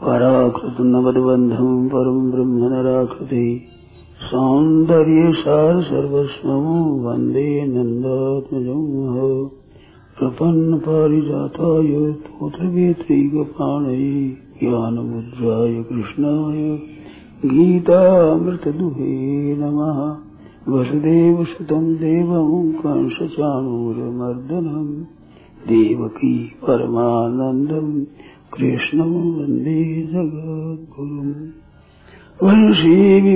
पराकृत नवद्बन्धं परं ब्रह्म नराकृते सौन्दर्य सार सर्वस्वं वन्दे नन्दात्मजं प्रपन्न पारिजाताय तोत्रवेत्रैकपाणये ज्ञानमुद्राय कृष्णाय गीतामृतदुहे नमः। वसुदेवसुतं देवं कंसचाणूरमर्दनं देवकी परमानन्दं कृष्णं वन्दे जगद्गुरुम्। वंशी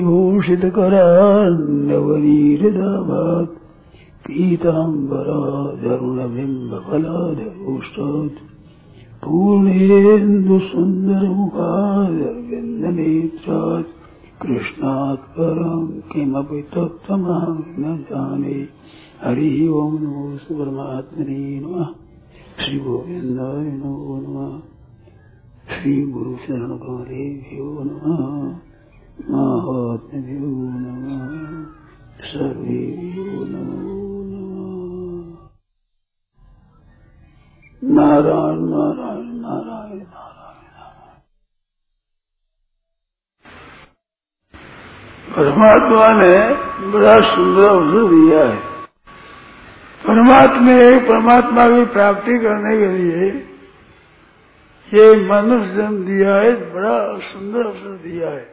विभूषितकरान्नवनीरदाभात् पीताम्बरादरुणबिम्बफलादरोष्टात् पूर्णेन्दुसुन्दरमुखादरविन्दनेत्रात् कृष्णात् परं किमपि तत्त्वमहं न जाने। हरिः ओं नमो परमात्मने नमः। श्री गोविन्दाय नमो नमः। श्री गुरु शरण कमलेभ्यो नमः। महात्म्यो नमः। सर्वेभ्यो नमो नमः। नारायण नारायण नारायण नारायण। परमात्मा ने बड़ा सुंदर अवसर दिया है। परमात्मा की प्राप्ति करने के लिए ये मनुष्य जन्म दिया है, बड़ा सुंदर अवसर दिया है।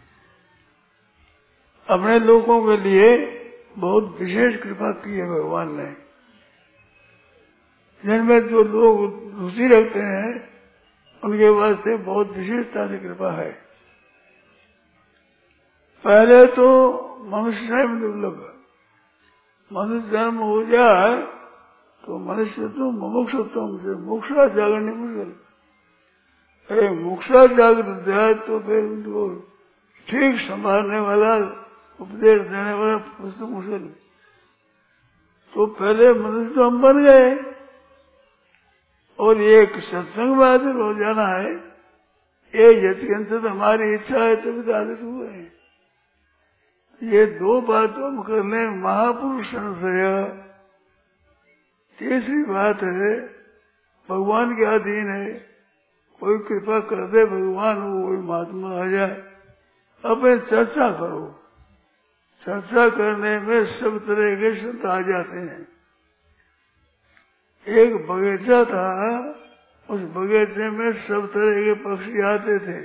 अपने लोगों के लिए बहुत विशेष कृपा की है भगवान ने। जिनमें जो लोग रुचि रखते हैं उनके वास्ते बहुत विशेषता से कृपा है। पहले तो मनुष्य जन्म दुर्लभ, मनुष्य जन्म हो जाए तो मनुष्य तो मुमुक्षुत्व से मोक्षा जागरण मुश्किल। मोक्षा जागृत जाए तो फिर उनको ठीक संभालने वाला, उपदेश देने वाला पुस्तक मुश्किल। तो पहले मनुष्य तो हम बन गए और एक सत्संग में हाजिर हो जाना है, ये यथकिंचित हमारी इच्छा है तभी तो आदेश हुए हैं। ये दो बातों में करने महापुरुष संशय। तीसरी बात है भगवान के अधीन है, कोई कृपा कर दे भगवान, कोई महात्मा आ जाए, अपने चर्चा करो। चर्चा करने में सब तरह के संत आ जाते हैं। एक बगीचा था, उस बगीचे में सब तरह के पक्षी आते थे।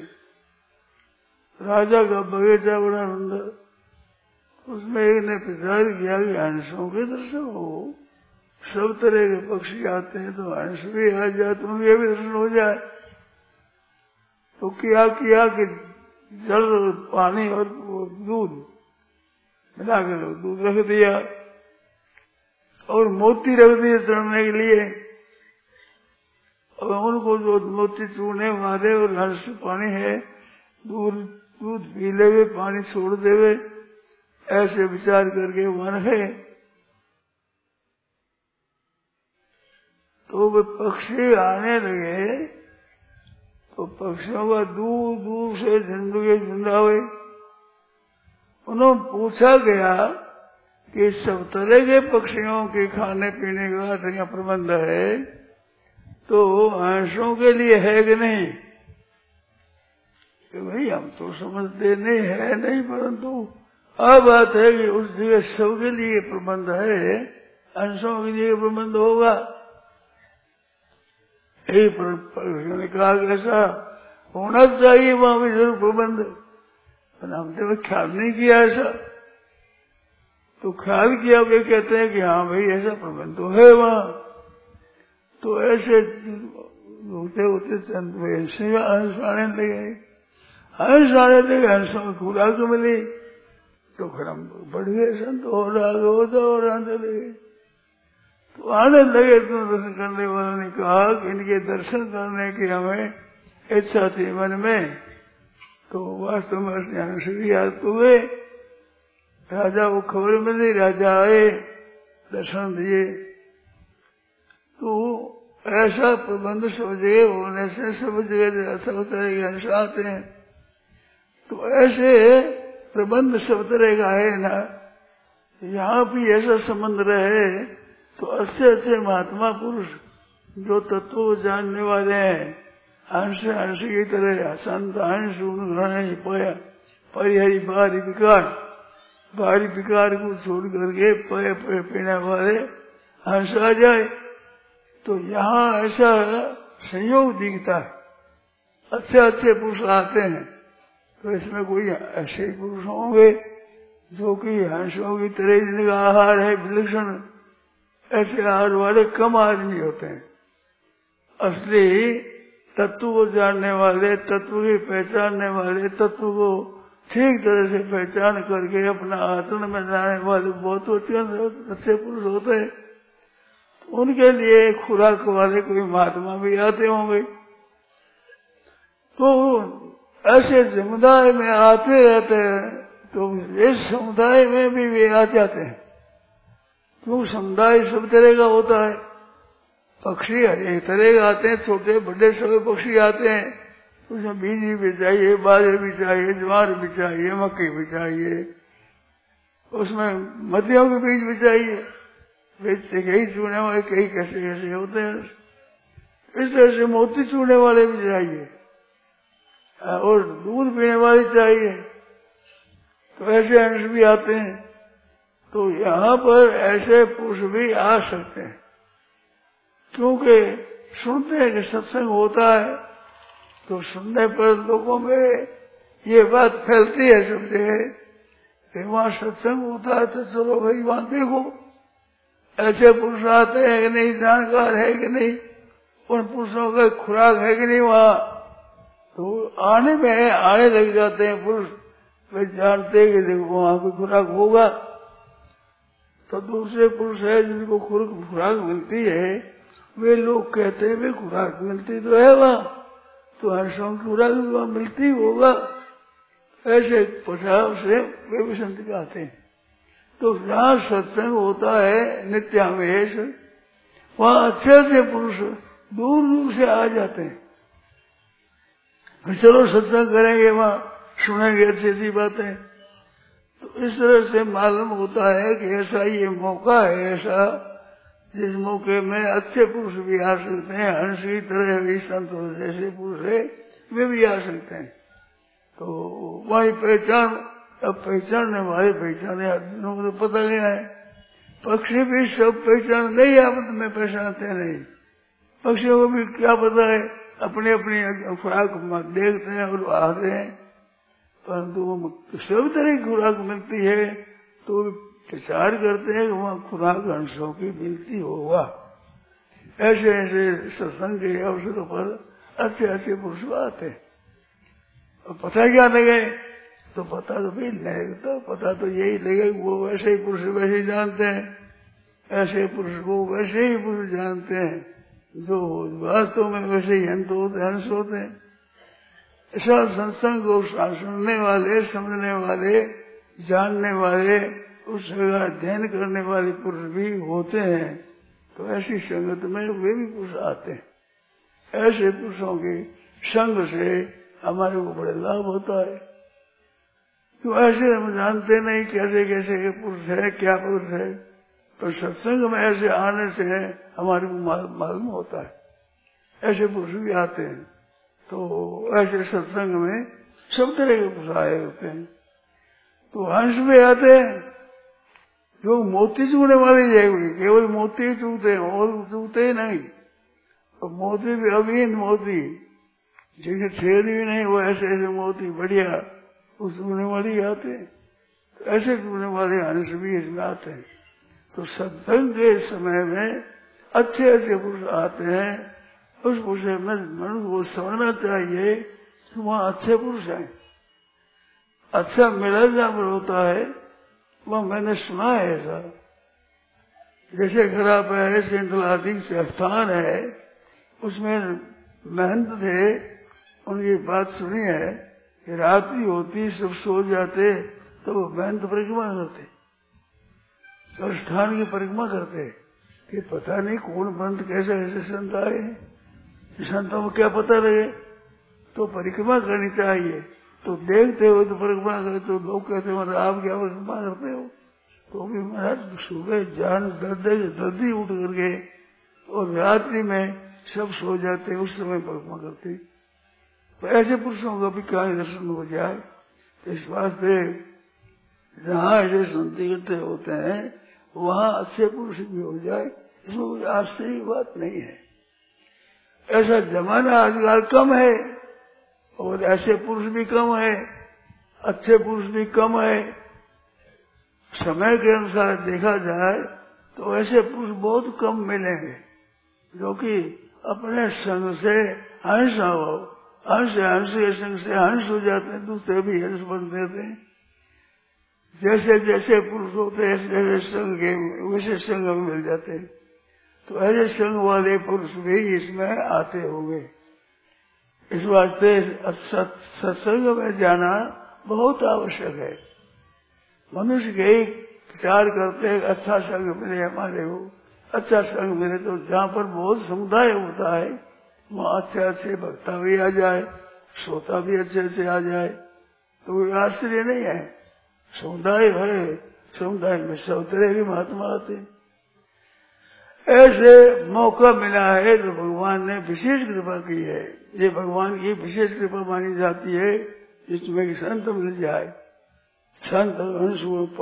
राजा का बगीचा बड़ा सुंदर, उसमें एक ने विचार किया कि हंसों के दर्शन हो। सब तरह के पक्षी आते हैं तो हंस भी आ जाए तो उनके भी दर्शन हो जाए। तो क्या किया कि जल, पानी और दूध मिलाकर दूध रख दिया और मोती रख दिए चढ़ने के लिए। अब उनको जो मोती चूड़ने वाले और हर्ष पानी है, दूध पी लेवे, पानी छोड़ देवे, ऐसे विचार करके वहां रखे। तो वे पक्षी आने लगे तो पक्षियों का दूर दूर से झुंड के झुंड आवे। उन्होंने पूछा गया कि सब तरह के पक्षियों के खाने पीने का क्या प्रबंध है, तो हंसों के लिए है कि नहीं? कि भाई हम तो समझते नहीं है नहीं, परंतु अब बात है कि उस जगह सबके लिए प्रबंध है, हंसों के लिए प्रबंध होगा। यही पक्षियों ने कहा कि ऐसा होना चाहिए, वहां भी जरूर प्रबंध। हमने ख्याल नहीं किया ऐसा, तो ख्याल किया वे कहते हैं कि हाँ भाई ऐसा प्रबंध तो है वहां। तो ऐसे होते होते चंद हंस आने लगे, हंसों में खुराक मिली तो फिर हम बढ़ गए, संत और आगे होता और आने लगे। तो आने लगे तो दर्शन करने वालों ने कहा कि इनके दर्शन करने की हमें इच्छा थी मन में, तो वास्तव में हंस भी आते हुए राजा को खबर मिली, राजा आए, दर्शन दिए। तो ऐसा प्रबंध सब जगह होने से सब जगह सब तरह के हंस आते हैं। तो ऐसे प्रबंध सब तरह का है ना, यहाँ भी ऐसा संबंध रहे तो अच्छे अच्छे महात्मा पुरुष जो तत्व को जानने वाले हैं, हंस हंस की तरह संत हंस उन्होंने पाया परिहरी बाहरी विकार को छोड़ करके पीने वाले हंस आ जाए। तो यहाँ ऐसा संयोग दिखता है, अच्छे अच्छे पुरुष आते हैं। तो इसमें कोई ऐसे ही पुरुष होंगे जो कि हंसों की तरह जिनका आहार है विलक्षण, ऐसे आहार वाले कम आदमी होते हैं। असली तत्व को जानने वाले, तत्व की पहचानने वाले, तत्व को ठीक तरह से पहचान करके अपना आचरण में लाने वाले बहुत अच्छे पुरुष होते हैं। तो उनके लिए खुराक वाले कोई महात्मा भी आते होंगे। तो ऐसे समुदाय में आते रहते हैं। तो इस समुदाय में भी वे आ जाते हैं, क्यों समुदाय सब तरह का होता है। पक्षी एक तरह के आते हैं, छोटे बड़े सभी पक्षी आते हैं। उसमें बीज भी चाहिए, बाजरे भी चाहिए, ज्वार भी चाहिए, मक्की भी चाहिए, उसमें मतियों के बीज भी चाहिए। बेचते कई चूने वाले कई कैसे कैसे होते हैं। इस तरह से मोती चूने वाले भी चाहिए और दूध पीने वाले चाहिए। तो ऐसे अंश भी आते हैं। तो यहाँ पर ऐसे पुरुष भी आ सकते हैं, क्योंकि सुनते हैं कि सत्संग होता है। तो सुनने पर लोगों में ये बात फैलती है सब जगह कि वहाँ सत्संग होता है, तो चलो भाई वहाँ देखो ऐसे पुरुष आते हैं कि नहीं, जानकार है कि नहीं, उन पुरुषों का खुराक है कि नहीं वहाँ। तो आने लग जाते हैं पुरुष, वे जानते हैं कि देखो वहाँ कोई खुराक होगा। तो दूसरे पुरुष है जिनको खुराक मिलती है, वे लोग कहते हैं वे खुराक मिलती तो है वहाँ, तो हर्षों की खुराक भी वहाँ मिलती होगा। ऐसे पछाव से वे भी संत गाते हैं। तो जहाँ सत्संग होता है नित्यावेश, वहाँ अच्छे अच्छे पुरुष दूर दूर से आ जाते हैं। चलो सत्संग करेंगे, वहाँ सुनेंगे अच्छी अच्छी बातें। तो इस तरह से मालूम होता है कि ऐसा ये मौका है, ऐसा जिस मौके में अच्छे पुरुष भी आ सकते हैं। हंस की तरह भी संत जैसे पुरुष है वे भी आ सकते हैं। तो वही पहचान, अब पहचानने वाले पहचाने अर्जुनों को तो पता गया है। पक्षी भी सब पहचान नहीं, आप में पहचानते नहीं। पक्षियों को भी क्या पता है, अपनी अपनी खुराक देखते हैं और आते हैं। परंतु सब तरह की खुराक मिलती है, तो विचार करते हैं कि वहाँ खुराक हंसों की मिलती होगा। ऐसे ऐसे सत्संग के अवसरों पर अच्छे अच्छे पुरुष आते हैं। और पता क्या लगे, तो पता तो भी नहीं, तो पता तो यही लगे वो वैसे ही पुरुष वैसे ही जानते हैं, ऐसे पुरुष को वैसे ही पुरुष जानते हैं जो वास्तव में वैसे ही हंस होते हैं। ऐसा सत्संग को सुनने वाले, समझने वाले, जानने वाले, उस जगह अध्ययन करने वाले पुरुष भी होते हैं। तो ऐसी संगत में वे भी पुरुष आते हैं। ऐसे पुरुषों के संग से हमारे को बड़े लाभ होता है। तो ऐसे हम जानते नहीं कैसे कैसे के पुरुष है, क्या पुरुष है, पर सत्संग में ऐसे आने से हमारे को मालूम होता है। ऐसे पुरुष भी आते हैं। तो ऐसे सत्संग में सब तरह के पुरुष आए होते हैं। तो हंस भी आते हैं जो मोती चूने वाली जाएगी, केवल मोती चूते हैं और चूते ही नहीं। तो मोती भी अभिन्न मोती, जिनके छेद भी नहीं, वो ऐसे ऐसे मोती बढ़िया उस चूने वाली आते हैं। तो ऐसे चूने वाले हंस भी इसमें आते हैं। तो सत्संग के समय में अच्छे अच्छे पुरुष आते हैं। उस पुरुष में मन को समझना चाहिए कि वहाँ अच्छे पुरुष हैं। अच्छा मिला जहाँ पर होता है, वह मैंने सुना है ऐसा। जैसे खराब है, सिंधलादि से स्थान है, उसमें महंत थे, उनकी बात सुनी है कि रात्रि होती सब सो जाते तो वो महंत परिक्रमा करते और स्थान की परिक्रमा करते कि पता नहीं कौन महंत कैसे कैसे संत आए, संतों को क्या पता लगे। तो परिक्रमा करनी चाहिए। तो देखते हो तो परिक्रमा करते, तो लोग कहते हो आप क्या परिक्रमा करते हो। तो भी महाराज सुबह जान जल्दी उठ करके और रात्रि में सब सो जाते, उस समय परिक्रमा करते। तो ऐसे पुरुषों का भी क्या दर्शन हो जाए। तो इस वास्ते जहाँ ऐसे संत इकट्ठे होते हैं वहाँ अच्छे पुरुष भी हो जाए, इसमें कोई आश्चर्य की बात नहीं है। ऐसा जमाना आजकल कम है और ऐसे पुरुष भी कम है, अच्छे पुरुष भी कम है। समय के अनुसार देखा जाए तो ऐसे पुरुष बहुत कम मिलेंगे जो कि अपने संग से हंस हो, हंस के संग से हंस हो जाते हैं, दूसरे भी हंस बन देते हैं। जैसे जैसे पुरुष होते हैं ऐसे संग के वैसे संग मिल जाते हैं। तो ऐसे संग वाले पुरुष भी इसमें आते होंगे। इस वास्ते सत्संग में जाना बहुत आवश्यक है। मनुष्य के विचार करते हैं अच्छा संग मिले हमारे को, अच्छा संग मिले तो जहाँ पर बहुत समुदाय होता है वहाँ अच्छे अच्छे वक्ता भी आ जाए, श्रोता भी अच्छे अच्छे आ जाए तो कोई आश्चर्य नहीं है। समुदाय है, समुदाय में सब तरह के महात्मा आते हैं। ऐसे मौका मिला है तो भगवान ने विशेष कृपा की है। ये भगवान की विशेष कृपा मानी जाती है जिसमें संत मिल जाए। संत अंश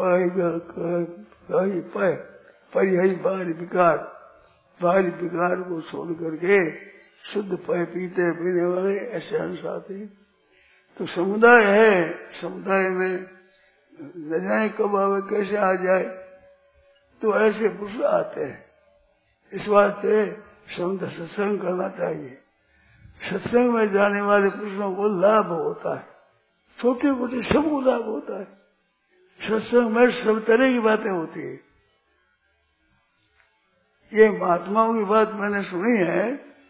परिहरी बाहरी विकार को छोड़ करके शुद्ध पय पीते पीने वाले ऐसे अंश आते हैं। तो समुदाय है, समुदाय में न जाए कब आवे कैसे आ जाए, तो ऐसे पुरुष आते हैं। इस वास्ते सत्संग करना चाहिए। सत्संग में जाने वाले पुरुषों को लाभ होता है, छोटे मोटे सबको लाभ होता है। सत्संग में सब तरह की बातें होती है। ये महात्माओं की बात मैंने सुनी है।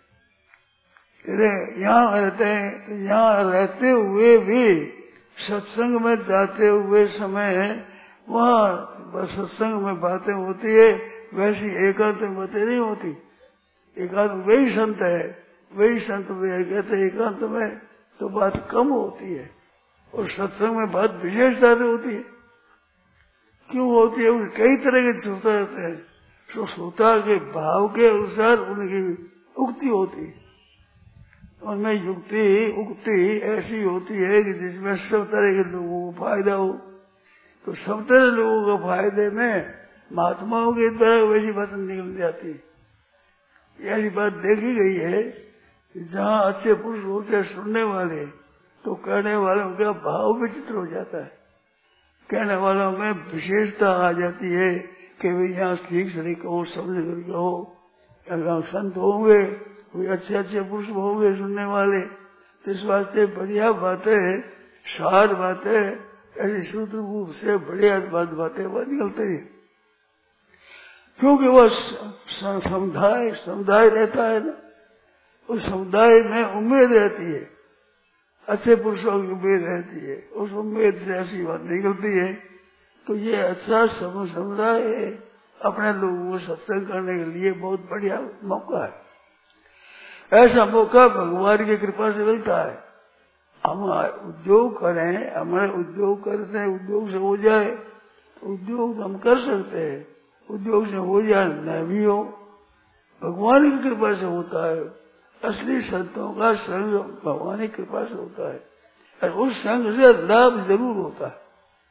यहाँ रहते हैं, यहाँ रहते हुए भी सत्संग में जाते हुए समय वहाँ सत्संग में बातें होती है, वैसी एकांत में बातें नहीं होती। एकांत वही संत है, वही संत वे कहते एकांत में तो बात कम होती है और सत्संग में बात विशेषता से होती है। क्यों होती है? उनके कई तरह के श्रोता रहते हैं, तो श्रोता के भाव के अनुसार उनकी उक्ति होती है। उनमें उक्ति ऐसी होती है कि जिसमें सब तरह के लोगों को फायदा हो। तो सब तरह लोगों को फायदे में महात्माओं की तरह वैसी बात निकल जाती है। ऐसी बात देखी गई है कि जहाँ अच्छे पुरुष होते सुनने वाले तो कहने वालों का भाव विचित्र हो जाता है। कहने वालों में विशेषता आ जाती है कि भाई यहाँ ठीक से कहो, समझ कर कहो। अगर संत होंगे कोई अच्छे अच्छे पुरुष होंगे सुनने वाले, तो इस वास्ते बढ़िया बातें, सार बातें ऐसी सूत्र रूप से बढ़िया बातें निकलते हैं। क्योंकि वह समुदाय रहता है ना, उस समुदाय में उम्मीद रहती है, अच्छे पुरुषों की उम्मीद रहती है, उस उम्मीद से ऐसी बात निकलती है। तो ये अच्छा समुदाय है, अपने लोगों को सत्संग करने के लिए बहुत बढ़िया मौका है। ऐसा मौका भगवान की कृपा से मिलता है। हम उद्योग करें, हमारे उद्योग करते हैं, उद्योग से हो जाए, उद्योग हम कर सकते हैं, उद्योग से हो जाए न भी हो, भगवान की कृपा से होता है। असली संतों का संग भगवान की कृपा से होता है और उस संग से लाभ जरूर होता है।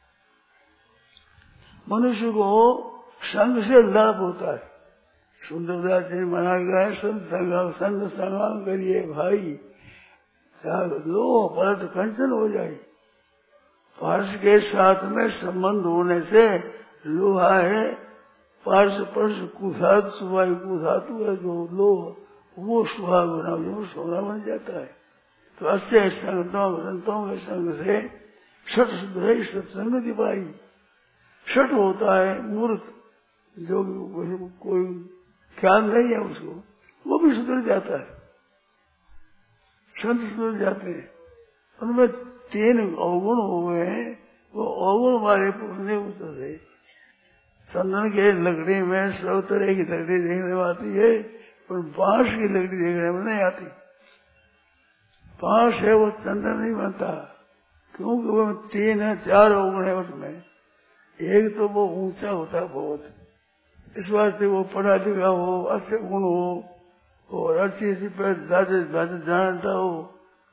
मनुष्य को संग से लाभ होता है। सुंदरदास जी मना गया संग संग करिए भाई, लो पलट कंचन हो जाए। पार्श के साथ में संबंध होने से लोहा है, पार्श पर्श कुधात सुहाई कुधातु है, जो लोह वो सुहा बना, वो सोना बन जाता है। तो अच्छे संतों के संग से छठ सुधरे सत्संग दिपाई। छठ होता है मूर्ख, जो कोई ख्याल नहीं है उसको, वो भी सुधर जाता है। संत सुधर जाते हैं, उनमें 3 अवगुण हो गए हैं, वो अवगुण वाले पुरुष नहीं उतरते। चंदन के लकड़ी में सब तरह की लकड़ी देखने में आती है, पर बांस की लकड़ी देखने में नहीं आती। बांस है वो चंदन नहीं बनता, क्योंकि वो 3 है 4 अवगुण है उसमें। एक तो वो ऊंचा होता है बहुत, इस वास्ते वो पढ़ा लिखा हो, अच्छे गुण हो और अच्छी सी ज्यादा जानता हो,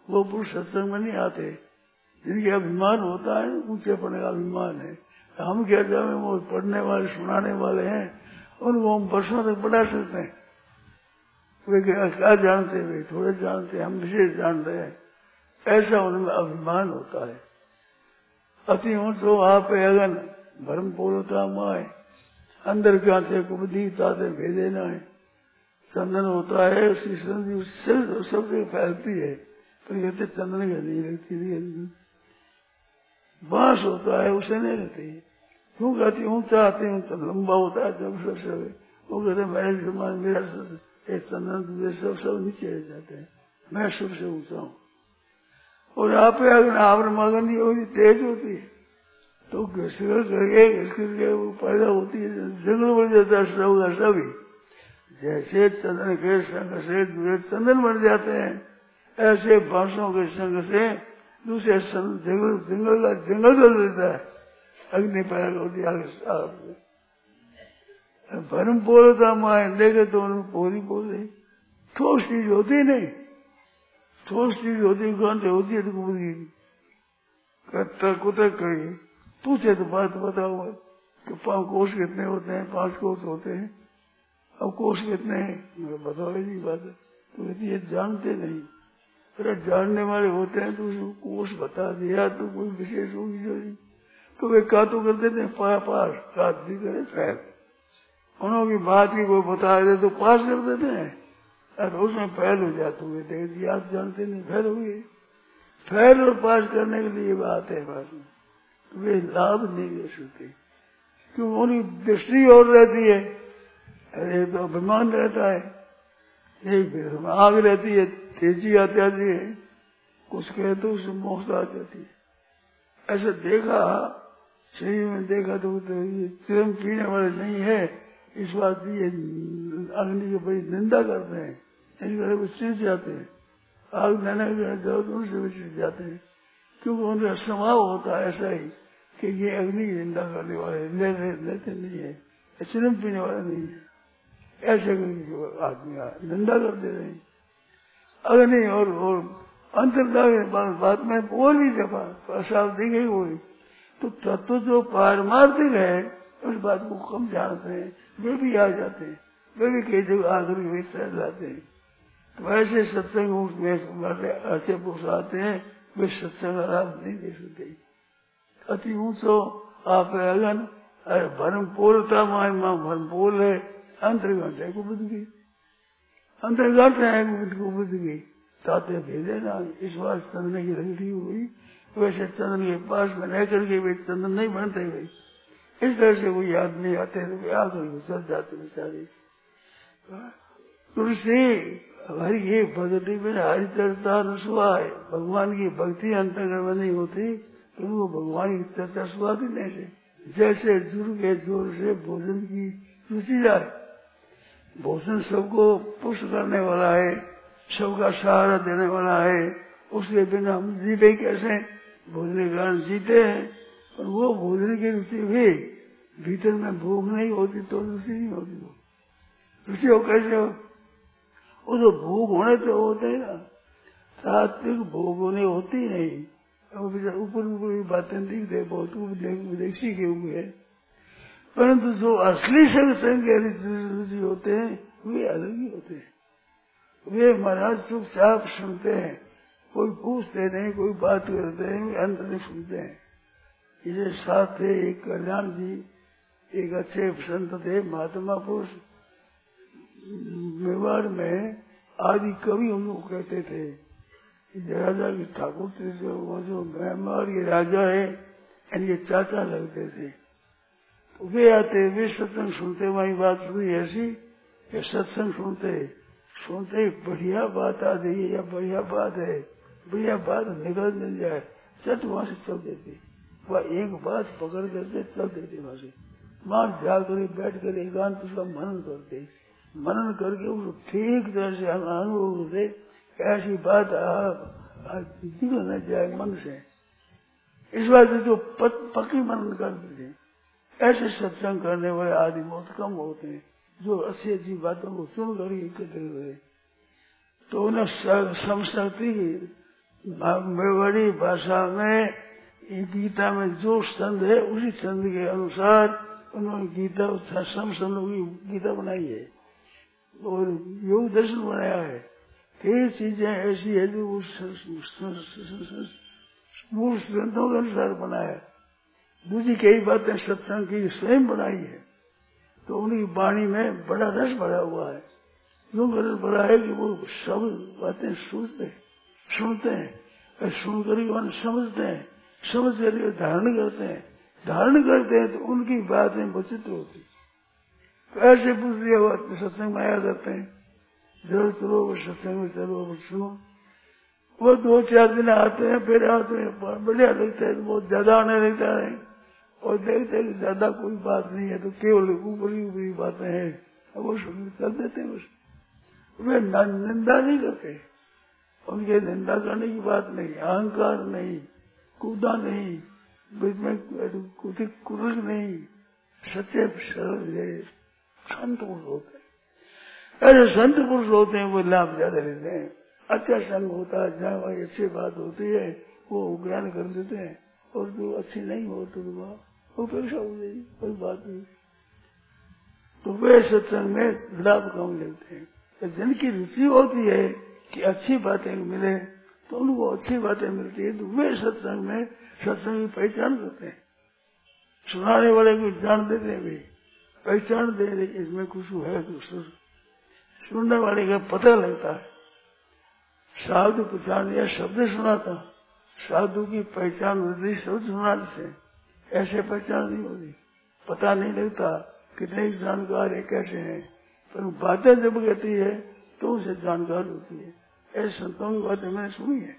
वो पुरुष सत्संग में नहीं आते। जिनके अभिमान होता है, ऊंचे पड़ने का अभिमान है। हम क्या जाने, वो पढ़ने वाले सुनाने वाले हैं, उनको हम वर्षों तक पढ़ा सकते हैं। वे क्या जानते, वे थोड़े जानते, हम विशेष जान रहे हैं, ऐसा उनमें अभिमान होता है। अति ऊंचो आप अगन भरम पोलता माए, अंदर क्या थे कुबदी ताते भेदे न है। चंदन होता है, उसकी सुगंध उससे सबसे फैलती है, पर कहते चंदन का नहीं लगती नहीं। बांस होता है, उसे नहीं लगती। क्यों कहती ऊंचा आते हैं तो लंबा होता है, जब सबसे वो कहते मेरे समान मेरा एक चंदन तुझे सब नीचे रह जाते हैं, मैं सबसे ऊंचा हूँ। और आप अगर आवरण मगन नहीं होती, तेज होती है, तो करके वो पैदा होती है, जंगल बन जाता है सबका सभी। जैसे चंदन के संग से दूसरे चंदन बन जाते हैं, ऐसे बांसों के संग से दूसरे जंगल कर देता है, अग्नि पैदा होती है। भरम बोलता माए देखे तो बोली बोले, ठोस चीज होती नहीं, ठोस चीज होती गंध होती है तो कुतर करिए, पूछे तो बात बताओ कि 5 कोष कितने होते हैं, 5 कोष होते हैं, अब कोष कितने हैं बताओ नहीं बात। तो कहती ये जानते नहीं, अगर जानने वाले होते हैं तो उसको कोष बता दिया तो कोई विशेष होगी जो नहीं। तो वे का तो कर देते पास काट भी करे फैल, उन्होंने बात की कोई बता दे तो पास कर देते हैं, और उसमें फैल हो जाते हुए देख दिया, आप जानते नहीं फैल हुई। फैल और पास करने के लिए बात है, बात में तो वे लाभ नहीं ले सकते, क्यों उनकी दृष्टि और रहती है। अरे तो अभिमान रहता है, एक आग रहती है, तेजी आ जाती है, कुछ कहे तो उससे मोक्ष आ जाती है। ऐसा देखा शरीर में देखा तो ये चिरम पीने वाले नहीं है, इस बात की ये अग्नि की बड़ी निंदा करते हैं, इस तरह वो चिढ़ जाते हैं, आग लेने जाओ तो उनसे भी चिढ़ जाते हैं, क्योंकि उनका स्वभाव होता है ऐसा ही कि ये अग्नि की निंदा करने वाले लेते नहीं है, चिरम पीने वाले नहीं है, ऐसे आदमी निंदा करते रहे। अग्नि और अंतर्दाय बात में बोल ही जब प्रसाद दी गई हुई, तो तत्व जो पारमार्थिक है उस बात को कम जानते हैं, वे भी आ जाते हैं, वे भी कई जगह आकर वे सह जाते हैं। तो ऐसे सत्संग में ऐसे पुरुष आते हैं, वे सत्संग लाभ नहीं दे सकते। अति ऊंचो आप अगन भरम पोलता माए माँ भरम पोल है, अंतर्गत है को बुद्ध गई, अंतर्गत है को बुद्ध गई, ताते भेदे ना। इस बार चंदन की रंगती हुई, वैसे चंदन के पास में रह करके वे चंदन नहीं बनते गए। इस तरह से कोई याद नहीं आते तो आकर गुजर जाते बेचारे। तुलसी हमारी ये भक्ति में हरी चर्चा रसुआ है, भगवान की भक्ति अंतर्गत में नहीं होती तो वो भगवान की चर्चा सुहाती नहीं से। जैसे जुड़ के जोर से भोजन की रुचि जाए, भोजन सबको पुष्ट करने वाला है, सबका सहारा देने वाला है, उसके बिना हम जीते कैसे? भोजन के कारण जीते हैं, और वो भोजन की रुचि भी भीतर में भूख नहीं होती तो रुचि नहीं होती। रुचि हो कैसे हो? वो तो भूख होने तो होते है ना, सात्विक भोग होने होती नहीं। ऊपर ऊपर बातें दिखते बहुत देखी के हुए है, परंतु जो असली सत्संग के रुचि होते हैं वे अलग ही होते हैं। वे महाराज चुपचाप सुनते हैं, कोई पूछते नहीं, कोई बात करते हैं, वे अंत में सुनते हैं। इसे साथ थे एक कल्याण जी, एक अच्छे संत थे, महात्मा पुरुष, मेवाड़ में आदि कवि उन लोग कहते थे। राजा के ठाकुर थे जो मेवाड़ के राजा है, इनके चाचा लगते थे। तो वे आते, वे सत्संग सुनते, वही बात हुई ऐसी कि सत्संग सुनते बढ़िया बात आ गई या बढ़िया बात है, बढ़िया बात निकल मिल जाए, चट वहां से चल देते। वह एक बात पकड़ करके चल देते वहां से, वहां जाकर बैठ कर एकांत उसका मनन करते, मनन करके उसको ठीक तरह से अनुभव होते, ऐसी बात निकल न जाए मन से। इस बात से जो पक्की मनन करते थे, ऐसे सत्संग करने वाले आदि बहुत कम होते हैं, जो अच्छी अच्छी बातों को सुन कर एकत्र हुए। तो उन्हें समशक्ति मेवाड़ी भाषा में गीता में जो छंद है उसी छंद के अनुसार उन्होंने गीता छंदों की गीता बनाई है और योग दर्शन बनाया है। कई चीजें ऐसी है जो मूल ग्रंथों के अनुसार बनाया। दूसरी कई बातें सत्संग की स्वयं बनाई है, तो उनकी वाणी में बड़ा रस भरा हुआ है। यूं रस भरा है कि वो सब बातें सुनते हैं, सुनकर ही समझते हैं, समझ कर धारण करते हैं तो उनकी बातें वचित्र होती। तो ऐसे पुरुष सत्संग में आया करते हैं, जरूर चलो वो सत्संग में चलो वो सुनो। वो 2-4 दिन आते हैं, फिर आते हैं, बढ़िया लगता है, बहुत ज्यादा आने लगता है और देखते हैं कि ज्यादा कोई बात नहीं है, तो केवल ऊपरी बातें हैं, वो सुन कर देते हैं। वे निंदा नहीं करते, उनके निंदा करने की बात नहीं, अहंकार नहीं, कूदा नहीं, बीच में कुरुष नहीं, सच्चे सरल संत पुरुष होते हैं। ऐसे संत पुरुष होते हैं वो लाभ ज्यादा लेते हैं। अच्छा संग होता है, जहाँ वही अच्छी बात होती है वो ज्ञान कर देते हैं, और जो अच्छी नहीं हो तो वो पेशा हो जाएगी, कोई बात नहीं। तो वे सत्संग में लाभ कम लेते हैं। जिनकी रुचि होती है कि अच्छी बातें मिले तो उनको अच्छी बातें मिलती है, तो वे सत्संग में सत्संग की पहचान करते हैं। सुनाने वाले को जान देते हैं, भी पहचान दे रहे इसमें कुछ है, तो सुनने वाले का पता लगता है। साधु पहचान या शब्द सुनाता, साधु की पहचान होती शब्द सुनाने से, ऐसे पहचान नहीं होती। पता नहीं लगता कितने जानकार है, कैसे हैं, पर बातें जब कहती है तो उसे जानकार होती है। ऐसे संतों की बातें मैंने सुनी है,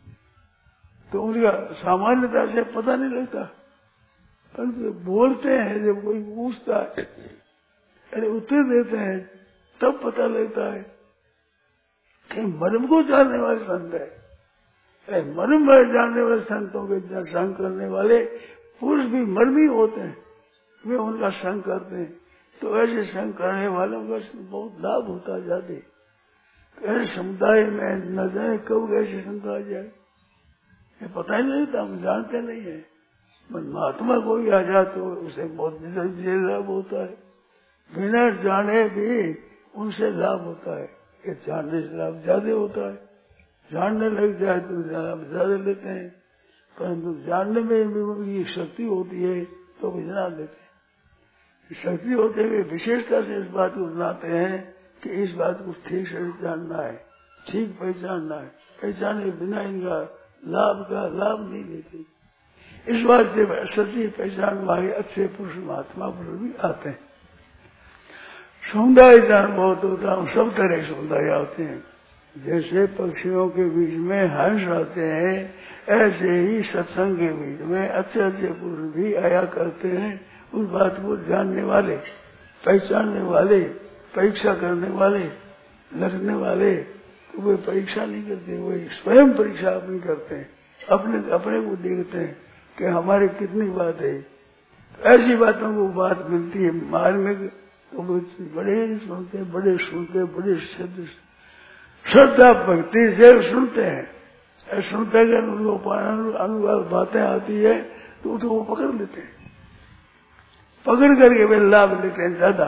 तो उनका सामान्यता से पता नहीं लगता, परंतु बोलते हैं जब कोई पूछता है, अरे उत्तर देते हैं, तब पता लगता है कि मर्म को जानने वाले संत है। मर्म में जानने वाले संतों के संग करने वाले पुरुष भी मर्मी होते हैं, वे उनका संग करते हैं। तो ऐसे संग करने वालों का बहुत लाभ होता जाते। तो ऐसे समुदाय में न जाने कब ऐसे संत आ जाए, ये पता ही नहीं था, हम जानते नहीं है। महात्मा कोई आ जाए तो उसे बहुत लाभ होता है, बिना जाने भी उनसे लाभ होता है। ये जानने से लाभ ज्यादा होता है, जानने लग जाए तो लाभ ज्यादा लेते हैं, परंतु जानने में भी उनकी शक्ति होती है तो भी जान लेते हैं। शक्ति होते हुए विशेषता से इस बात को बनाते हैं कि इस बात को ठीक से जानना है, ठीक पहचानना है, पहचाने बिना इनका लाभ का लाभ नहीं लेते। इस बात से सच्ची पहचान वाले अच्छे पुरुष महात्मा पुरुष भी आते हैं। समुदाय ज्ञान बहुत होता है, सब तरह समुदाय आते हैं। जैसे पक्षियों के बीच में हंस आते हैं, ऐसे ही सत्संग के बीच में अच्छे अच्छे पुरुष भी आया करते हैं। उस बात को जानने वाले, पहचानने वाले, परीक्षा करने वाले, लड़ने वाले, तो वे परीक्षा नहीं करते, वे स्वयं परीक्षा अपनी करते हैं, अपने को देखते हैं कि हमारी कितनी बात है। ऐसी बातों को बात मिलती है मार्मिक, तो बड़े सुनते, बड़े सुनते, बड़े श्रद्धा भक्ति से सुनते हैं। सुनते हैं उनको अनुवाद बातें आती है तो वो पकड़ लेते हैं, पकड़ करके वे लाभ लेते हैं ज्यादा।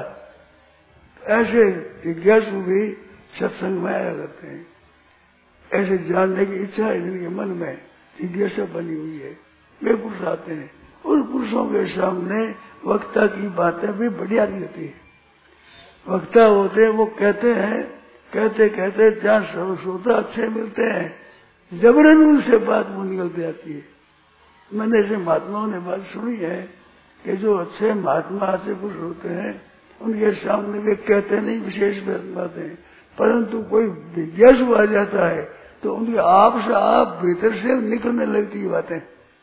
ऐसे जिज्ञासु भी सत्संग में आया करते हैं। ऐसे जानने की इच्छा है जिनके मन में जिज्ञासा बनी हुई है, वे पुरुष आते हैं। उन पुरुषों के सामने वक्ता की बातें भी बढ़िया रहती है। वक्ता होते हैं, वो कहते हैं, कहते जहाँ श्रोता अच्छे मिलते हैं, जबरन उनसे बात वो निकल जाती है। मैंने ऐसे महात्माओं ने बात सुनी है कि जो अच्छे महात्मा अच्छे पुरुष होते हैं, उनके सामने वे कहते नहीं विशेष बातें, परंतु कोई जिज्ञासु आ जाता है तो उनके आप से आप भीतर से निकलने लगती है बातें,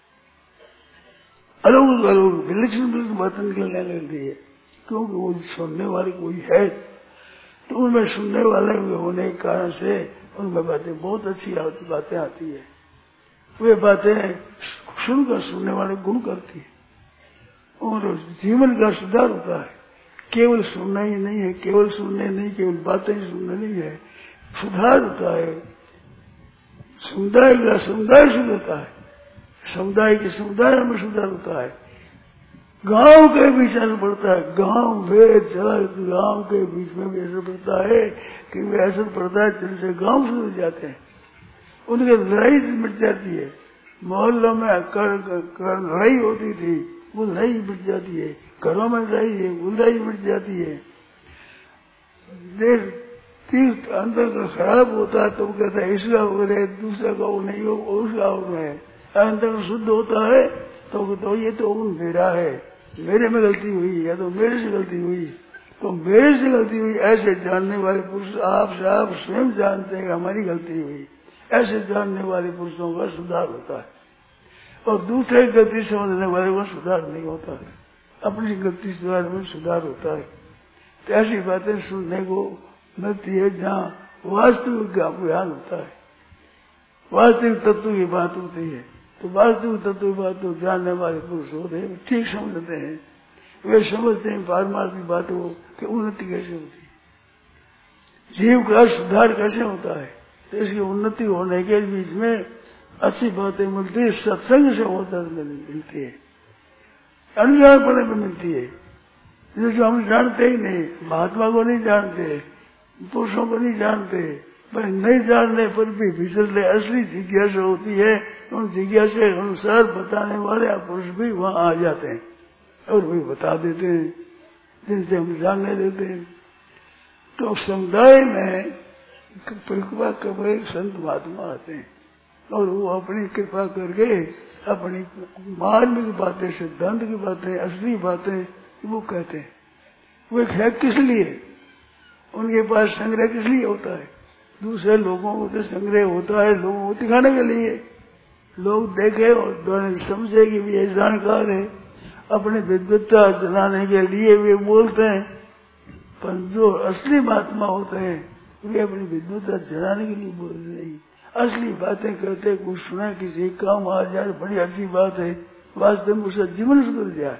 अलग अलग विलक्षण बातें निकलने लगती है, क्योंकि वो सुनने वाले कोई है। तो उनमें सुनने वाले होने के कारण से उनमें बातें बहुत अच्छी बातें आती है। वे बातें सुनकर सुनने वाले गुण करती है और जीवन का सुधार होता है। केवल सुनना ही नहीं है, केवल सुनने नहीं, केवल बातें ही सुनना नहीं है, सुधार होता है। समुदाय का समुदाय शुद्ध होता है, समुदाय के समुदाय में सुधार होता है। गांव के बीच असर पड़ता है, गांव वेद गांव के बीच में भी असर पड़ता है कि वे असर पड़ता है जिनसे गांव सुधर जाते हैं, उनके लड़ाई मिट जाती है। मोहल्लों में लड़ाई होती थी, वो लड़ाई मिट जाती है। घरों में लड़ाई है, वो लड़ाई मिट जाती है। देश तीर्थ अंतर खराब होता है तो वो कहता है इसका हो रहा है, दूसरा का वो नहीं हो, उसका हो रहा है। अंतर शुद्ध होता है तो ये तो मेरा है, मेरे में गलती हुई या तो मेरे से गलती हुई, तो मेरे से गलती हुई ऐसे जानने वाले पुरुष आप स्वयं जानते हैं हमारी गलती हुई, ऐसे जानने वाले पुरुषों का सुधार होता है। और दूसरे की गलती समझने वाले का सुधार नहीं होता है, अपनी गलती सुधार में सुधार होता है। तो ऐसी बातें सुनने को मिलती है जहाँ वास्तविक ज्ञान होता है, वास्तविक तत्व की बात होती है। तो वास्तविक तत्व की बात तो जानने वाले पुरुष होते हैं, ठीक समझते हैं, वे समझते हैं पारमार्थिक बातों की उन्नति कैसे होती है, जीव का सुधार कैसे होता है। तो इसकी उन्नति होने के बीच में अच्छी बातें मिलती है, सत्संग से होता मिलती है, अनजानपने में मिलती है। जिसको हम जानते ही नहीं, महात्मा को नहीं जानते, पुरुषों को नहीं जानते, पर नहीं जानने पर भी भीतर असली जिज्ञासा होती है। उन जिज्ञासा के अनुसार बताने वाले पुरुष भी वहां आ जाते हैं और भी बता देते हैं, जिनसे हम जानने देते हैं। तो समुदाय में कृपा कर संत महात्मा आते हैं और वो अपनी कृपा करके अपनी मार्मिक बातें, सिद्धांत की बातें, असली बातें वो कहते हैं। वो है किस लिए, उनके पास संग्रह किस लिए होता है? दूसरे लोगों को तो संग्रह होता है लोगों को दिखाने के लिए, लोग देखे और समझे कि ये जानकार है, अपनी विद्वत्ता जलाने के लिए वे बोलते हैं। पर जो असली महात्मा होते हैं वे अपनी विद्वत्ता जलाने के लिए बोलते नहीं, असली बातें कहते, कुछ सुना किसी काम आ जाए बड़ी अच्छी बात है, वास्तव में उसका जीवन सुधर जाए।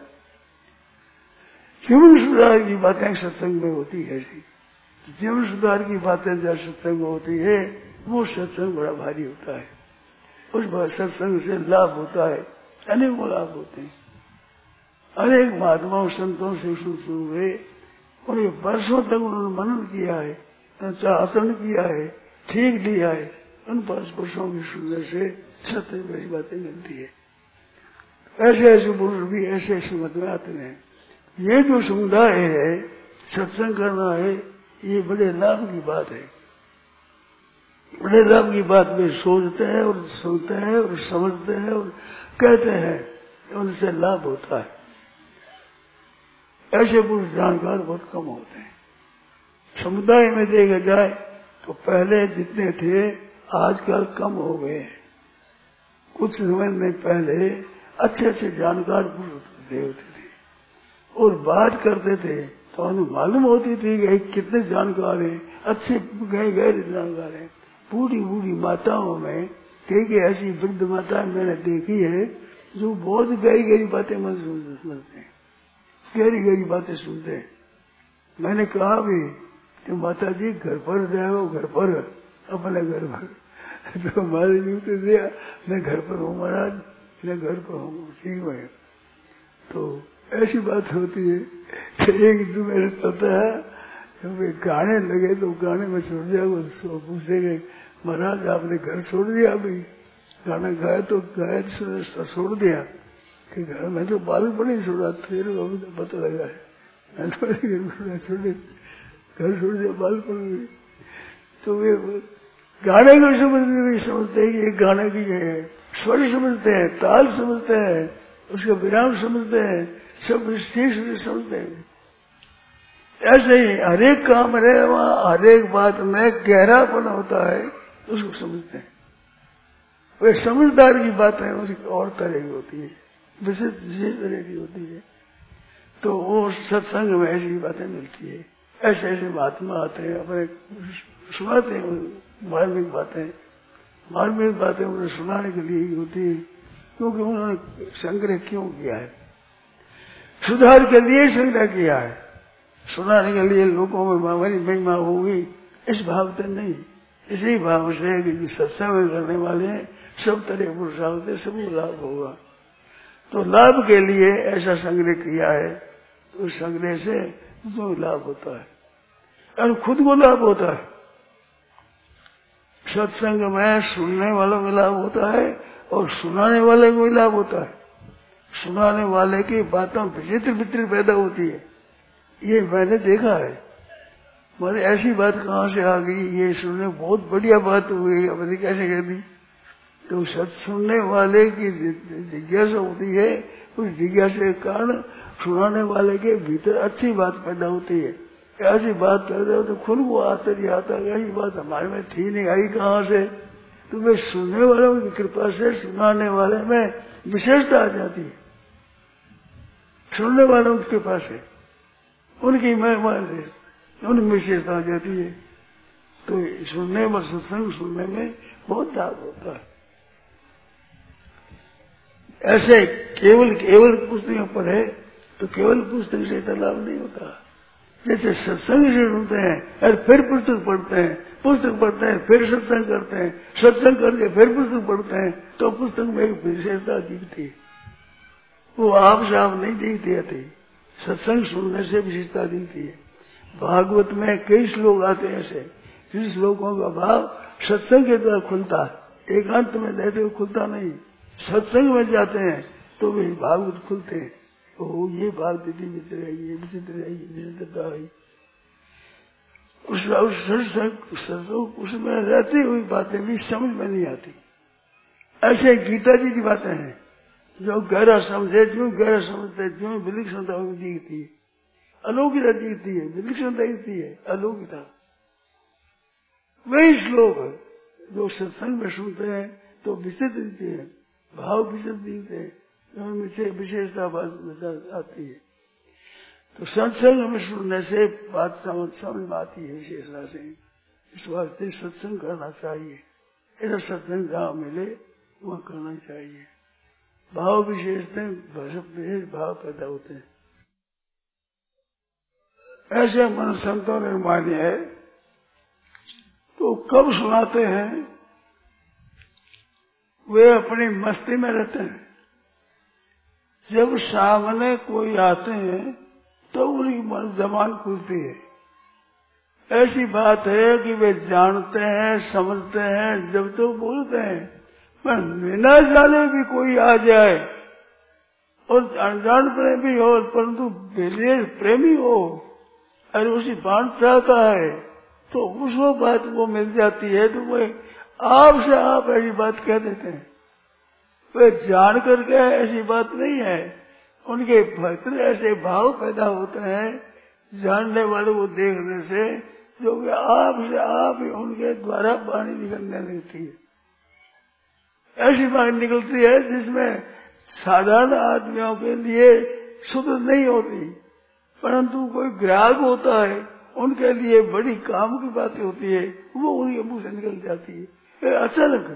जीवन सुधार की बातें सत्संग में होती है, जीवन सुधार की बातें जब सत्संग होती है वो सत्संग बड़ा भारी होता है, उस सत्संग से लाभ होता है, अनेकों लाभ होते हैं। अनेक महात्माओं संतों से सुन हुए, उन्हें वर्षों तक उन्होंने मनन किया है, आचरण किया है, ठीक लिया है, उन पुरुषों की सुनने से सत्य में बातें मिलती है। ऐसे ऐसे पुरुष भी ऐसे ऐसे मत में आते हैं। ये जो समुदाय है, सत्संग करना है, ये बड़े लाभ की बात है। बड़े लाभ की बात में सोचते हैं और सुनते हैं और समझते हैं और कहते हैं, उनसे लाभ होता है। ऐसे पुरुष जानकार बहुत कम होते हैं। समुदाय में देखा जाए तो पहले जितने थे आजकल कम हो गए हैं। कुछ समय में पहले अच्छे अच्छे जानकार पुरुष होते थे और बात करते थे तो उन्हें मालूम होती थी कि कितने जानकार हैं, अच्छे गहरे जानकार हैं। बूढ़ी बूढ़ी माताओं में कई ऐसी वृद्ध माताएं मैंने देखी है जो बहुत गहरी गहरी बातें मन सुनते हैं, गहरी गहरी बातें सुनते हैं। मैंने कहा भी कि माता जी घर पर रहो, घर पर अपने घर पर, तो हमारे जूते दिया मैं घर पर हूँ महाराज, मैं घर पर हूँ, ठीक है। तो ऐसी बात होती है। एक दिन मेरे पता है वे गाने लगे तो गाने में छोड़ दिया, वो पूछेंगे महाराज आपने घर छोड़ दिया? अभी गाना गाया तो गाया तो छोड़ दिया कि घर में तो बालू पर नहीं छोड़ा, तेरे को तो पता लगा है घर छोड़ दिया बालू पर। तो वे गाने को समझते हैं कि ये गाने की है, स्वर समझते हैं, ताल समझते हैं, उसका विराम समझते हैं, सब ठीक से समझते हैं। ऐसे ही हरेक काम रहे वहाँ हरेक बात में गहरापन होता है, उसको समझते हैं। वे समझदार की बातें उसकी और तरह की होती है, विशेष तरह की होती है। तो वो सत्संग में ऐसी बातें मिलती है। ऐसे ऐसे महात्मा आते हैं, अपने सुनाते हैं मार्मिक बातें उन्हें सुनाने के लिए होती है, क्योंकि उन्होंने संग्रह क्यों किया है? सुधार के लिए संग्रह किया है, सुनाने के लिए लोगों में हमारी महिमा होगी इस भाव से नहीं, इसी भाव से कि सत्संग करने वाले सब तरह पुरुषार्थ होते, सबको लाभ होगा। तो लाभ के लिए ऐसा संग्रह किया है, तो उस संग्रह से जो लाभ होता है और खुद को लाभ होता है। सत्संग में सुनने वालों को लाभ होता है और सुनाने वाले को भी लाभ होता है। सुनाने वाले की बातों विचित्र विचित्र पैदा होती है, ये मैंने देखा है। मारे ऐसी बात कहाँ से आ गई, ये सुनने बहुत बढ़िया बात हुई, अपनी कैसे कह दी। तो सच सुनने वाले की जिज्ञासा होती है, उस जिज्ञासा के कारण सुनाने वाले के भीतर अच्छी बात पैदा होती है। ऐसी बात पैदा हो तो खुद को आश्चर्य आता है, ऐसी बात हमारे में थी नहीं, आई कहाँ से। तो वे सुनने वालों की कृपा से सुनाने वाले में विशेषता आ जाती है, सुनने वालों की कृपा से, उनकी महिमा से उनकी विशेषता आ जाती है। तो सुनने में, सत्संग सुनने में बहुत लाभ होता है। ऐसे केवल पुस्तकें पढ़े तो केवल पुस्तक से इतना लाभ नहीं होता। जैसे सत्संग से सुनते हैं और फिर पुस्तक पढ़ते हैं, पुस्तक पढ़ते हैं फिर सत्संग करते हैं, सत्संग करके फिर पुस्तक पढ़ते हैं, तो पुस्तक में एक विशेषता दिखती है, वो आप से आप नहीं दिखती आती। सत्संग सुनने से विशेषता दिखती है। भागवत में कई श्लोक आते हैं ऐसे, जिन श्लोकों का भाव सत्संग के द्वारा खुलता है, एकांत में रहते हुए खुलता नहीं। सत्संग में जाते हैं तो वे भागवत खुलते हैं। ओ ये बात दीदी विचित्र है, ये विचित्र है, ये विचित्रता है। उसमें रहती हुई बातें भी समझ में नहीं आती। ऐसे गीता जी की बातें हैं जो गहरा समझे, जो गहरा समझते जो विलक्षणता दिखती है, अलौकिकता दिखती है, विलक्षणता दिखती है, अलौकिकता। वही श्लोक है जो सत्संग में सुनते हैं तो विचित्र दिखते हैं, भाव विचित्र दिखते हैं, उनमें विशेषता आती है। तो सत्संग में सुनने से बात समझ में आती है विशेषता से। इस वास्ते सत्संग करना चाहिए। ऐसा सत्संग जहाँ मिले वहाँ करना चाहिए। भाव विशेषता विशेष भाव पैदा होते हैं। ऐसे मन संतों ने माने है तो कब सुनाते हैं, वे अपनी मस्ती में रहते हैं। जब सामने कोई आते हैं तो उनकी जबान खुलती है। ऐसी बात है कि वे जानते हैं, समझते हैं, जब तो बोलते हैं, पर बिना जाने भी कोई आ जाए और अनजान प्रेमी हो, परंतु विशेष प्रेमी हो और उसी बात चाहता है तो उसको बात वो मिल जाती है, तो वे आपसे आप ऐसी बात कह देते हैं। वे जान करके ऐसी बात नहीं है, उनके भीतर ऐसे भाव पैदा होते हैं जानने वाले को देखने से, जो कि आप से आप ही उनके द्वारा वाणी निकलने लगती है। ऐसी वाणी निकलती है जिसमें साधारण आदमियों के लिए शुद्ध नहीं होती, परंतु कोई ग्राहक होता है उनके लिए बड़ी काम की बातें होती है, वो उनके मुंह से निकल जाती है अचानक।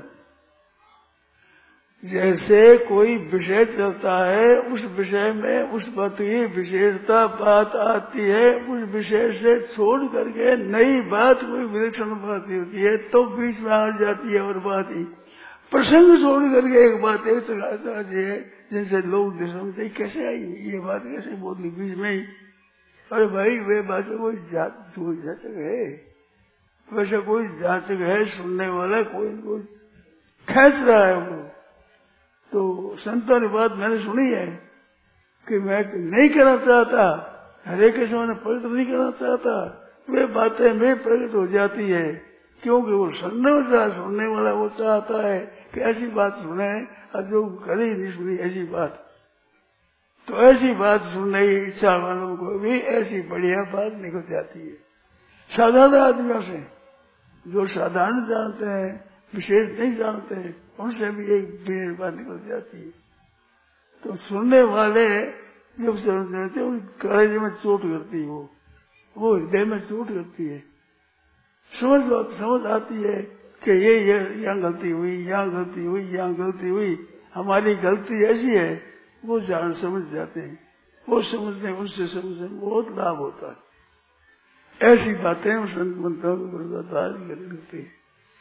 जैसे कोई विषय चलता है, उस विषय में उस बात की विशेषता बात आती है, उस विषय से छोड़ करके नई बात कोई विलक्षण बात होती है तो बीच में आ जाती है और बात ही प्रसंग छोड़ करके एक बात एक चाहती है, जिनसे लोग समझते कैसे आई ये बात, कैसे बोली बीच में ही। अरे भाई वे बात कोई जाचक है, वैसे कोई जाचक है, सुनने वाला कोई खेच रहा है वो। तो संतों ने बात मैंने सुनी है कि मैं नहीं कहना चाहता, हरे के समय प्रकट नहीं करना चाहता, वे बातें में प्रकट हो जाती है, क्योंकि वो सुनने वाला वो चाहता है कि ऐसी बात सुने और जो कभी नहीं सुनी ऐसी बात। तो ऐसी बात सुनने की इच्छा वालों को भी ऐसी बढ़िया बात निकल जाती है साधारण आदमियों से। जो साधारण जानते हैं, विशेष नहीं जानते हैं, उनसे भी एक विशेष बात निकल जाती है। तो सुनने वाले जब समझते हैं उनके कलेजे में चोट करती है, वो हृदय में चोट करती है। समझ आती है कि ये यहाँ गलती हुई, यहाँ गलती हुई, यहाँ गलती हुई, हमारी गलती ऐसी है, वो जान समझ जाते हैं। वो समझते हैं, उनसे समझने में बहुत लाभ होता है। ऐसी बातें संत मंत्रों को करती है।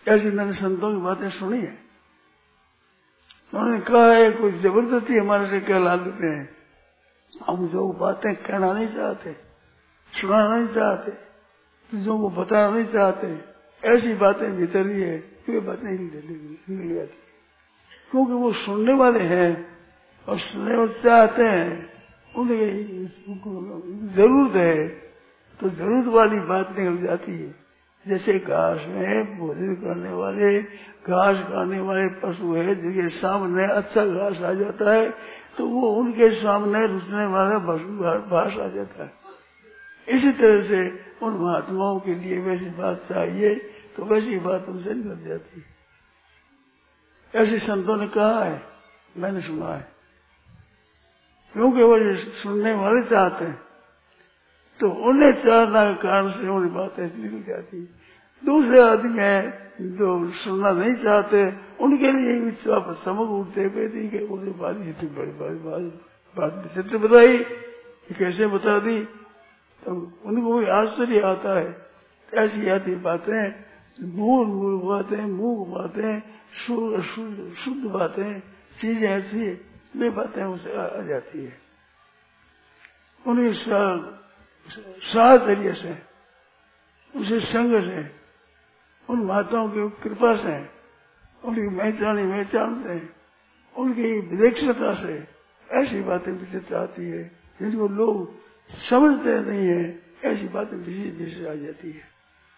ऐसी मैंने संतों की बातें सुनी है। उन्होंने कहा है कोई जबरदस्ती हमारे से क्या ला देते हैं, हम जो बातें कहना नहीं चाहते, सुनाना नहीं चाहते, चीजों को बताना नहीं चाहते, ऐसी बातें भीतर ही है कि वे बातें निकल जाती, क्योंकि वो सुनने वाले हैं और सुनने वाले चाहते हैं, उन्हें जरूरत है तो जरूरत वाली बात निकल जाती है। जैसे घास में भोजन करने वाले, घास खाने वाले पशु है, जिनके सामने अच्छा घास आ जाता है तो वो उनके सामने रुचने वाला घास आ जाता है। इसी तरह से उन महात्माओं के लिए वैसी बात चाहिए तो वैसी बात उनसे निकल जाती है। ऐसे संतों ने कहा है, मैंने सुना है, क्योंकि वो सुनने वाले चाहते हैं तो उन्हें चाहना के कारण से उन्हें बात ऐसी निकल जाती है। दूसरे आदमी है जो सुनना नहीं चाहते, उनके लिए समझ उठते कहती कि उन्हें बात इतनी बड़ी बात विचित्र बताई, कैसे बता दी, तो उनको भी आश्चर्य आता है। ऐसी आती बातें, मूल बातें, मूक बातें, शुद्ध बातें, चीजें ऐसी वे बातें उसे आ जाती है। उन्हें साहचर्य से, उसे संग से, उन माताओं की कृपा से, उनकी पहचान से, उनकी विलक्षणता से ऐसी बातें विचित्र आती है जिनको लोग समझते नहीं है। ऐसी बातें विशेष आ जाती है।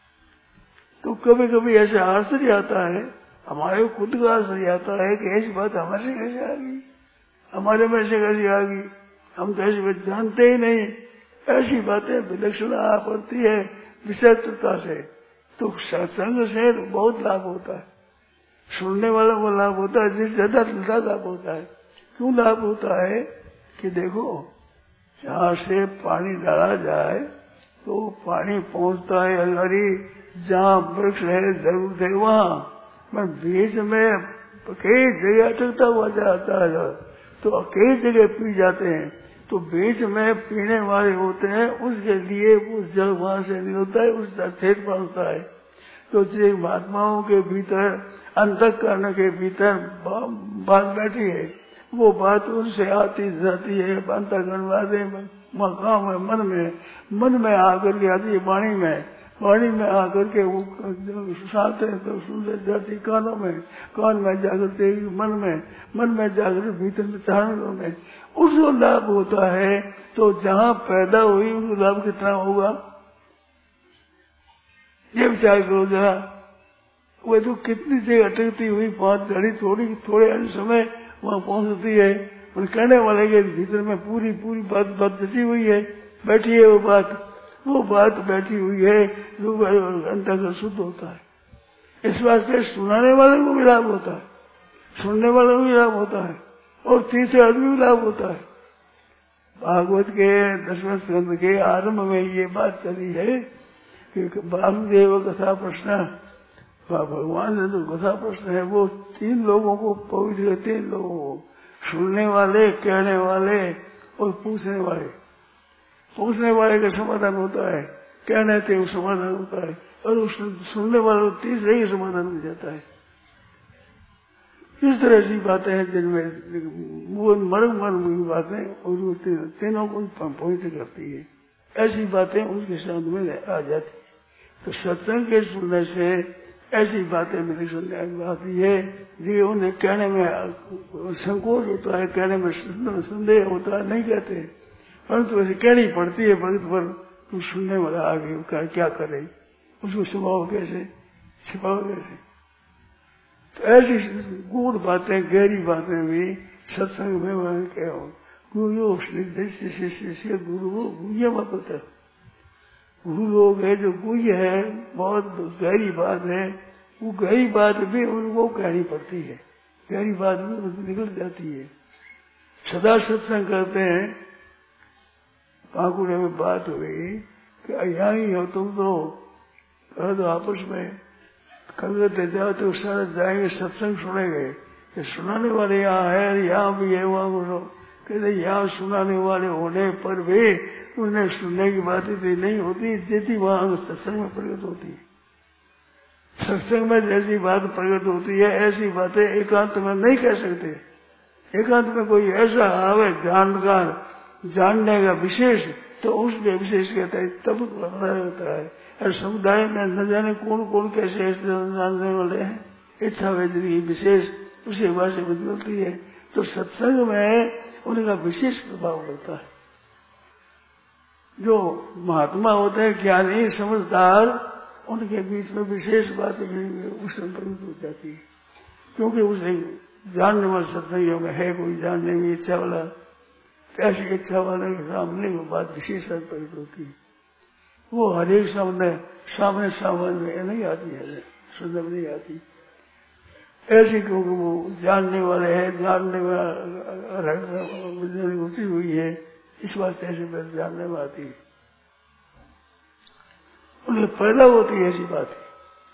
तो कभी कभी ऐसा आश्चर्य आता है, हमारे खुद का आश्चर्य आता है कि ऐसी बात हमारे से कैसे आ गई, हमारे में से कैसे आ गई, हम तो ऐसी बात जानते ही नहीं। ऐसी बातें विलक्षण आ पड़ती है विचित्रता से। तो सत्संग से बहुत लाभ होता है, सुनने वाला को लाभ होता है, जिससे ज्यादा लाभ होता है। क्यों लाभ होता है कि देखो, जहाँ से पानी डाला जाए तो पानी पहुंचता है अगारी, जहाँ वृक्ष है जरूरत है वहाँ, मैं बीच में कई जगह अटकता हुआ जाता है तो कई जगह पी जाते हैं, तो बीच में पीने वाले होते हैं, उसके लिए उस जल वहां से निकलता है, उस ठेठ पहुंचता है। तो जो महात्माओं के भीतर, अंतःकरण के भीतर बात बैठी है, वो बात उनसे आती जाती है। अंतःकरण वाले मकाम है मन में आकर के आती है वाणी में आकर के वो सुनाते हैं तो सुनते जाती कानों में, कान में जागृत मन में जागृत भीतर में चारणों में, उसको लाभ होता है। तो जहाँ पैदा हुई उसको लाभ कितना होगा, ये विचार करो जरा। वो तो कितनी जगह अटकती हुई बात घड़ी थोड़े समय वहाँ पहुंचती है, और कहने वाले के भीतर में पूरी बात जची हुई है, बैठी है वो बात बैठी हुई है, जो अंतःकरण शुद्ध होता है। इस वास्ते सुनाने वाले को भी लाभ होता है, सुनने वाले को भी लाभ होता है, और तीसरे आदमी भी लाभ होता है। भागवत के 10वें स्कंद के आरंभ में ये बात चली है कि वामदेव कथा प्रश्न, भगवान ने जो कथा प्रश्न है वो 3 लोगों को पवित्र, 3 लोगों को, सुनने वाले, कहने वाले और पूछने वाले। पूछने वाले का समाधान होता है, कहने थे वो समाधान होता है, और उस सुनने वाले तीसरे ही समाधान हो जाता है। इस तरह की बातें हैं जिनमें वो मर्म बातें और तीनों को पवित्र करती है। ऐसी बातें उसके साथ में आ जाती है। तो सत्संग के सुनने से ऐसी बातें मेरे सुनने आती है जो उन्हें कहने में संकोच होता है, कहने में संदेह होता है, नहीं कहते, परंतु ऐसे कहनी पड़ती है भक्त पर। तुम सुनने वाला आगे क्या करे, उसको छिपाओ कैसे। तो ऐसी गूढ़ बातें, गहरी बातें भी सत्संग में गुरु शिष्य गुरु गुह्य मत होता है। गुरु लोग है जो गुह्य है, बहुत गहरी बात है, वो गहरी बात भी उनको कहनी पड़ती है, गहरी बात भी उनको निकल जाती है। सदा सत्संग करते हैं। पाकुड़े में बात हुई कि यहाँ ही हो तुम तो आपस में कलकत्ते जाओ तो सारा जाएंगे, सत्संग सुनेंगे, कि सुनाने वाले यहाँ है, यहाँ भी है, वहाँ बोलो। कहते यहाँ सुनाने वाले होने पर भी उन्हें सुनने की बात इतनी नहीं होती जितनी वहाँ सत्संग में प्रकट होती है। सत्संग में जैसी बात प्रकट होती है ऐसी बातें एकांत में नहीं कह सकते। एकांत में कोई ऐसा आवे जानकार जानने का विशेष, तो उसमें विशेष कहता है तब पता होता है। और समुदाय में न जाने कौन कौन कैसे जानने वाले हैं, इच्छा वैद्य विशेष उसी भाषा में मिलती है। तो सत्संग में उनका विशेष प्रभाव पड़ता है। जो महात्मा होते हैं ज्ञानी समझदार, उनके बीच में विशेष बातें उस संपर्क हो जाती है, क्योंकि उसे जानने वाले सत्संगियों में है कोई जानने में इच्छा वाला, ऐसी इच्छा वाले के सामने वो बात विशेष प्रकट होती है। वो हरेक सामने में नहीं आती है, सुंदर नहीं आती ऐसी, क्योंकि वो जानने वाले हैं, जानने में होती हुई है, इस बात ऐसे बात जानने में आती है, उन्हें पैदा होती है ऐसी बात है।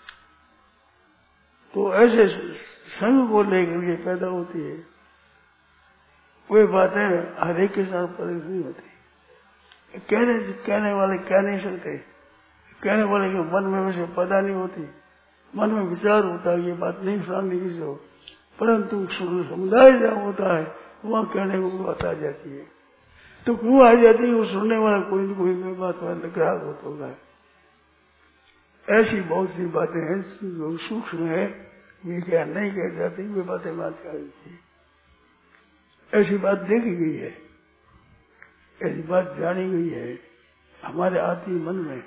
तो ऐसे संग को लेकर के पैदा होती है। वे बातें हर एक के साथ प्रकट नहीं होती। कहने वाले कह नहीं सकते, कहने वाले के मन में वैसे पैदा नहीं होती, मन में विचार होता है ये बात नहीं सुनानी किसी को, परंतु समुदाय जहाँ होता है वहाँ कहने को बात आ जाती है। तो क्यों आ जाती है? वो सुनने वाला कोई न कोई बात वाला ग्राहक होता है। ऐसी बहुत सी बातें हैं जो सूक्ष्म है, ये क्या नहीं कह जाती, वे बातें बात कर देती है। ऐसी बात देखी गई है, ऐसी बात जानी गई है, हमारे आती मन में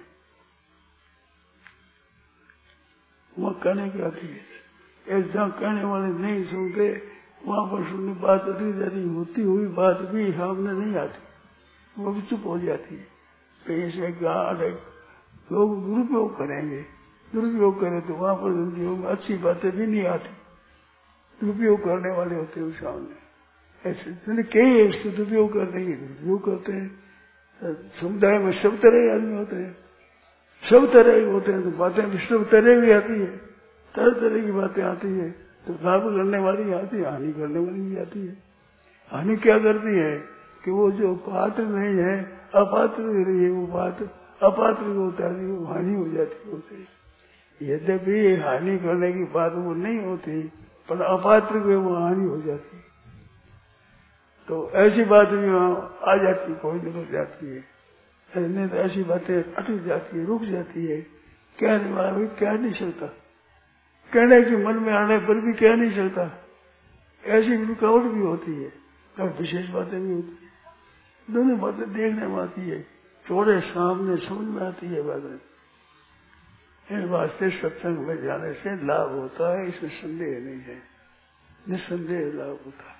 वहाँ कहने की आती है। ऐसा कहने वाले नहीं सुनते, वहां पर सुनने बात होती जाती, होती हुई बात भी सामने नहीं आती, वो भी चुप हो जाती है। तो ऐसे लोग दुरुपयोग करेंगे, दुरुपयोग करें तो वहां पर उनकी अच्छी बातें भी नहीं आती, दुरुपयोग करने वाले होते हैं सामने। ऐसे कई दुरुपयोग करने की दुरुपयोग करते हैं। समुदाय में सब तरह के आदमी होते हैं, सब तरह के होते हैं, तो बातें भी सब तरह की आती है, तरह तरह की बातें आती है। तो लाभ करने वाली आती है, हानि करने वाली भी आती है। हानि क्या करती है कि वो जो पात्र नहीं है, अपात्र रही है, वो बात अपात्र को उतारती है, वो हानि हो जाती है उसे। यद्यपि हानि करने की बात वो नहीं होती, पर अपात्र को वो हानि हो जाती है। तो ऐसी बात भी आ जाती, कोई नहीं रुक जाती है, नहीं तो ऐसी बातें अटक जाती है, रुक जाती है। कहने वाला भी कह नहीं सकता, कहने के मन में आने पर भी कह नहीं सकता। ऐसी रुकावट भी होती है और विशेष बातें भी होती है। दोनों बातें देखने में आती है, थोड़े सामने समझ में आती है बातें। इस वास्ते सत्संग में जाने से लाभ होता है, इसमें संदेह नहीं है, निसंदेह लाभ होता है।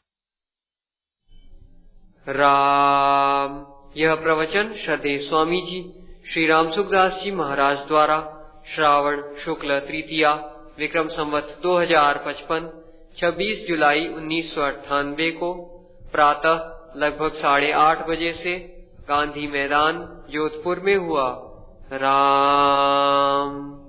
राम। यह प्रवचन श्रद्धेय स्वामी जी श्री राम सुखदास जी महाराज द्वारा श्रावण शुक्ल तृतीया विक्रम संवत 2055 26 जुलाई 1998 को प्रातः लगभग 8:30 बजे से गांधी मैदान जोधपुर में हुआ। राम।